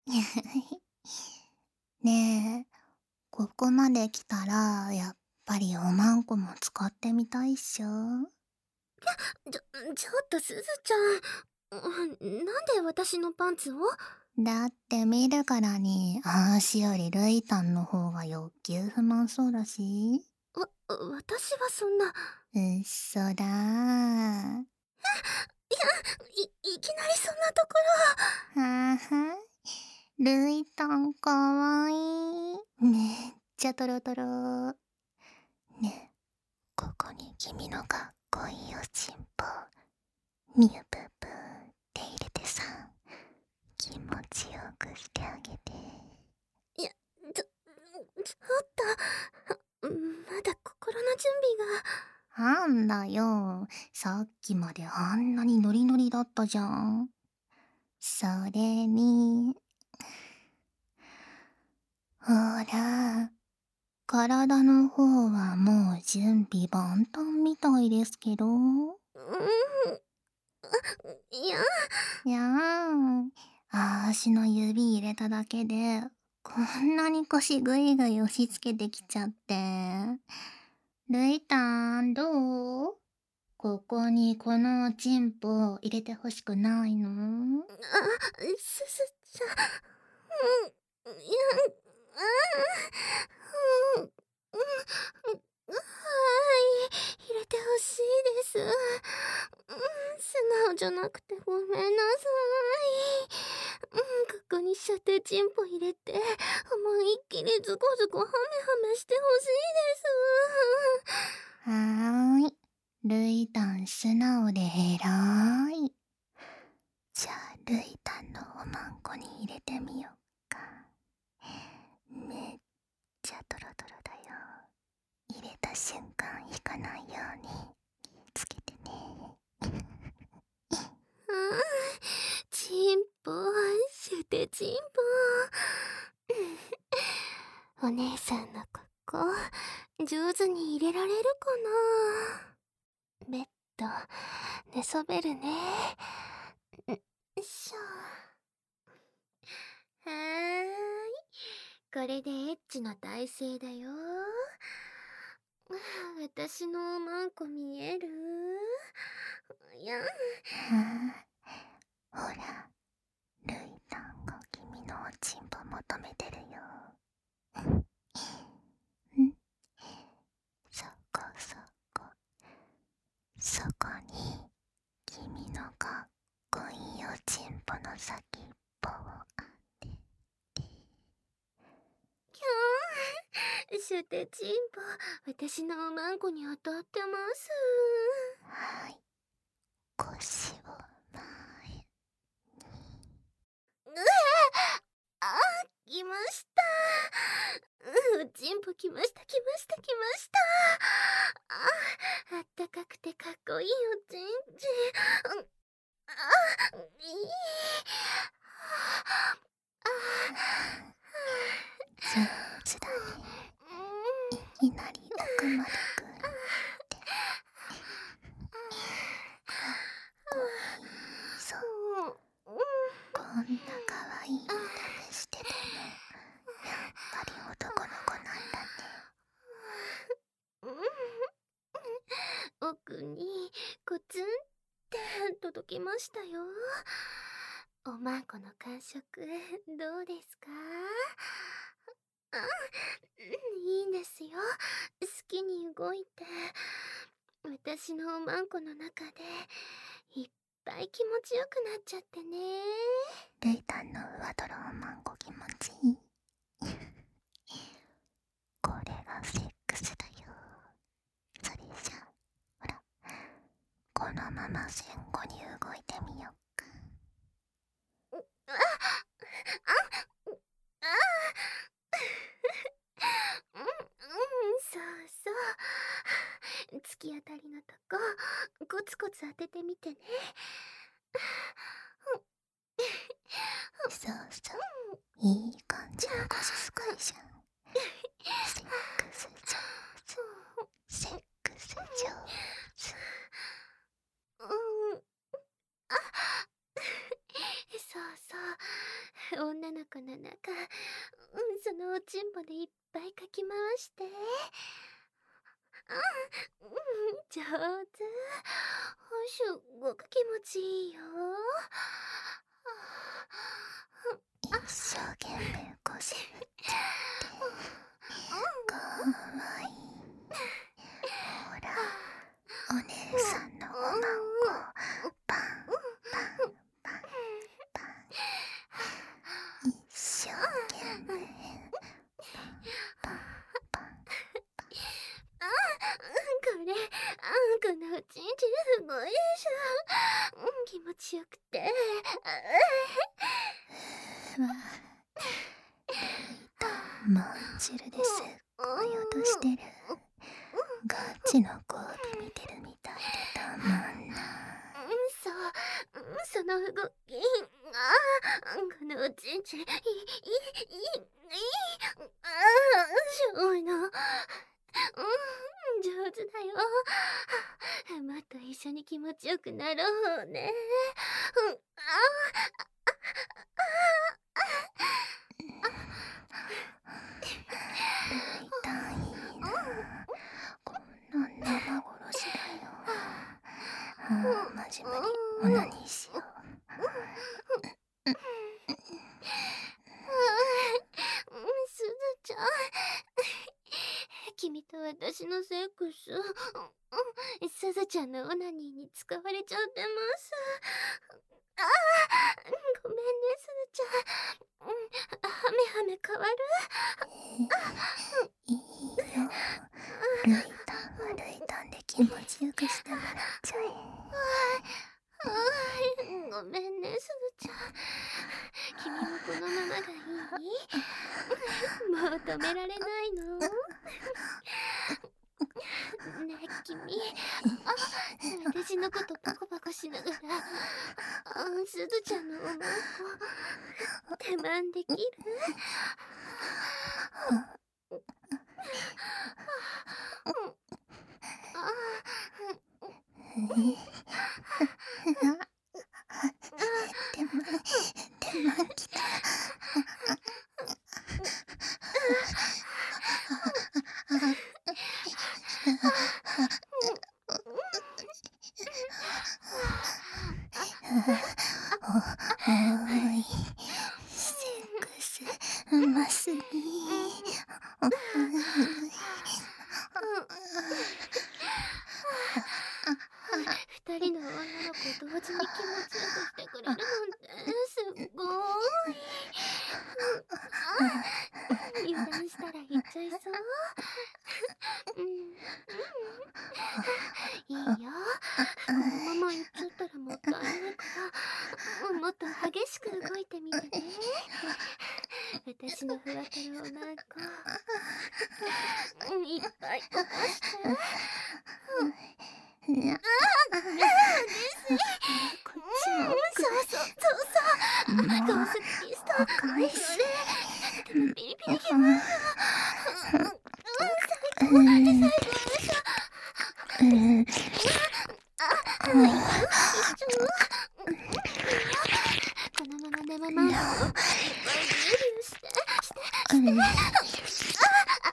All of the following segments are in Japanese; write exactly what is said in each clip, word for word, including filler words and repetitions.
ねえ、ここまで来たら、やっぱりおまんこも使ってみたいっしょ？ ちょ、ちょっとすずちゃん。うんなんで私のパンツを？ だって見るからに、あーしよりルイタンの方が欲求不満そうだし。 わ、私はそんな。 うっそだー。 いや、い、いきなりそんなとこははルイタンかわいい。めっちゃトロトロ。ねえ、ここに君のかっこいいおちんぽ、ミュププって入れてさ、気持ちよくしてあげて。 ろ。いや、ちょ、ちょっと、まだ心の準備が。 なんだよ、さっきまであんなにノリノリだったじゃん。それに、ほら、体の方はもう準備万端みたいですけど。 うん、いや。 いやー、あーしの指入れただけで、こんなに腰ぐいぐい押し付けてきちゃって。ルイタン、どう？ここにこのチンポ入れてほしくないの？ あ、すすちゃん。うん、いや、あ、うん、うん、うん、はい、入れてほしいです。うん、素直じゃなくてごめんなさい。うん、ここに射程チンポ入れて、思いっきりズコズコハメハメしてほしいです。 はーい。ルイタン素直で偉い。じゃあ、ルイタンのおまんこに入れてみよっか。めっちゃトロトロだよ。入れた瞬間引かないように気をつけてね。 ああ、チンポ、シュテチンポ。お姉さんのここ、上手に入れられるかな。ベッド、寝そべるね。よいしょ。はーい。これでエッチな体勢だよ。私のおまんこ見える？いや。 はあ、ほら、ルイタンが君のおちんぽ求めてるよ。んそこそこ、そこに君のかっこいいおちんぽの先っぽを当てて。 キャー、シュテチンポ、私のおまんこに当たってます。 はい、腰を前に。 うわあ、来ました。うん、チンポ来ました来ました来ました。あ、あったかくてかっこいいおちんちん。うん、あ、いい。あ、 上手だね。いきなり奥までぐーって。かっこいいぞ。こんなかわいい見た目してても、やっぱり男の子なんだね。 奥にコツンって届きましたよ。おまんこの感触どうですか？あ、いいんですよ。好きに動いて。私のおまんこの中でいっぱい気持ちよくなっちゃってね。 ルイタンの上ドローマンゴ気持ちいい。これがセックスだよ。それじゃ、ほら、このまま前後に動いてみよっか。 あ、あ、あ、うん、うん、そうそう。突き当たりのとこ、コツコツ当ててみてね。 そうそう。いい感じの腰使いじゃん。セックス上手。セックス上手。 うん、あ、そうそう。 女の子の中、うん、そのおちんぽでいっぱいかき回して。うん、うん、上手。すっごく気持ちいいよ。 一生懸命こすっちゃってかわいい。ほら、お姉さんのおまんこパンパンパンパン。一生懸命パンパンパン。 あ、これ、あ、このおちんちすごいでしょ。うん、気持ちよくて。 うわ、ルイとモンジルですっごい音してる。ガチの交尾見てるみたいでたまんない。 そう、その動き、ああ、このおちんち、いい、いい、いい、ああ、すごいな。うん、上手だよ。もっと一緒に気持ちよくなろうね。うん、あルイタンいいな。こんなん生殺しだよ。ああ、マジ無理。オナニーしよう。 すずちゃん、君と私のセックス、すずちゃんのオナニーに使われちゃってます。ああ、ごめんね、すずちゃん。はめはめ変わる？ いいよ。ルイタンはルイタンで気持ちよくしてもらっちゃえ。 ごめんね、すずちゃん。君もこのままがいい？もう止められないの？ねえ、君。あ、私のことパコパコしながら、あ、すずちゃんのおまんこ、手間できる？ 手間、手間きた。おーい、セックスうますぎ。 二人の女の子同時に気持ちよくしてくれるなんてすっごーい。油断したら言っちゃいそう。うん、いいよ。このまま行っちゃったらもったいないから、もっと激しく動いてみてね。私のふわとろおまんこ、いっぱい起こして。 いや、 ああ、 こっちもそうそうそうそう。 もうゴーストキスト。 お返し。 でもピリピリ気分よ。うん、最高。最高でしょ。 うん。 あ、うん、一緒。このまま生マンゴーいっぱいビュービューして、して、して。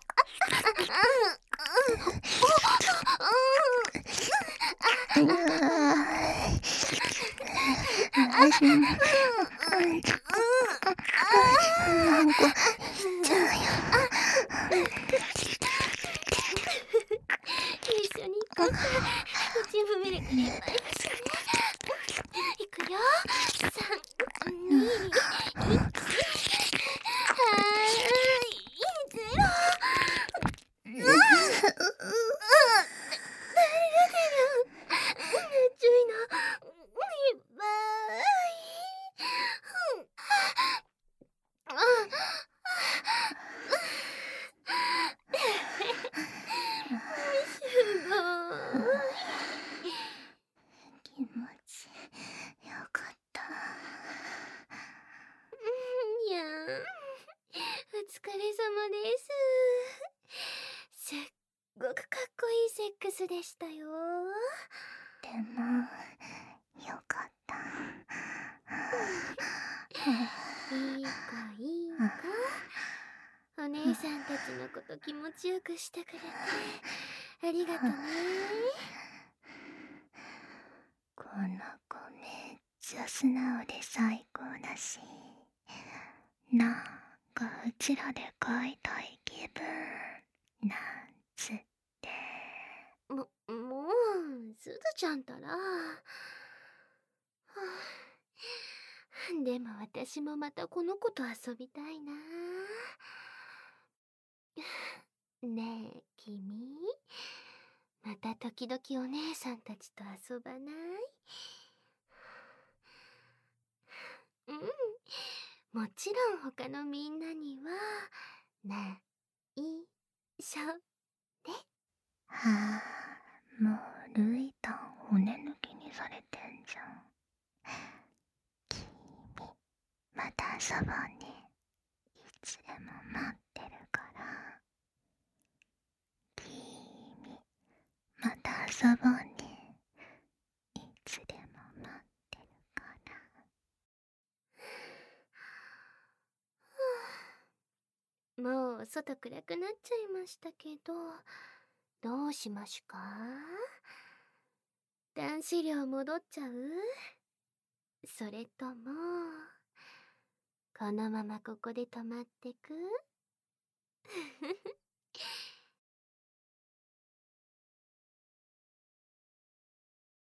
私も、なんか、いっちゃうよ。 一緒に行こうか。チームミルクにいっぱい出してね。いくよ。さん、に、いち。はーい、ゼロ。うわっ、誰が出る？めっちゃいいな。いっぱい。あ、すごい。 気持ちよかった。 いやん、お疲れ様です。すっごくかっこいいセックスでしたよ。 でも、よかった。 いいのこと気持ちよくしてくれてありがとね。 この子めっちゃ素直で最高だし、なんかうちらで飼いたい気分なんつって。 も、もう、すずちゃんたら。はあ、でも私もまたこの子と遊びたいな。ねえ、君。また時々お姉さんたちと遊ばない？うん。もちろん他のみんなには、ないしょね。 はあ、もうルイタン骨抜きにされてんじゃん。君、また遊ぼうね。いつでも待ってるから。君、また遊ぼうね。いつでも待ってるから。 もう外暗くなっちゃいましたけど、どうしましゅか？男子寮戻っちゃう？それとも、このままここで泊まってく？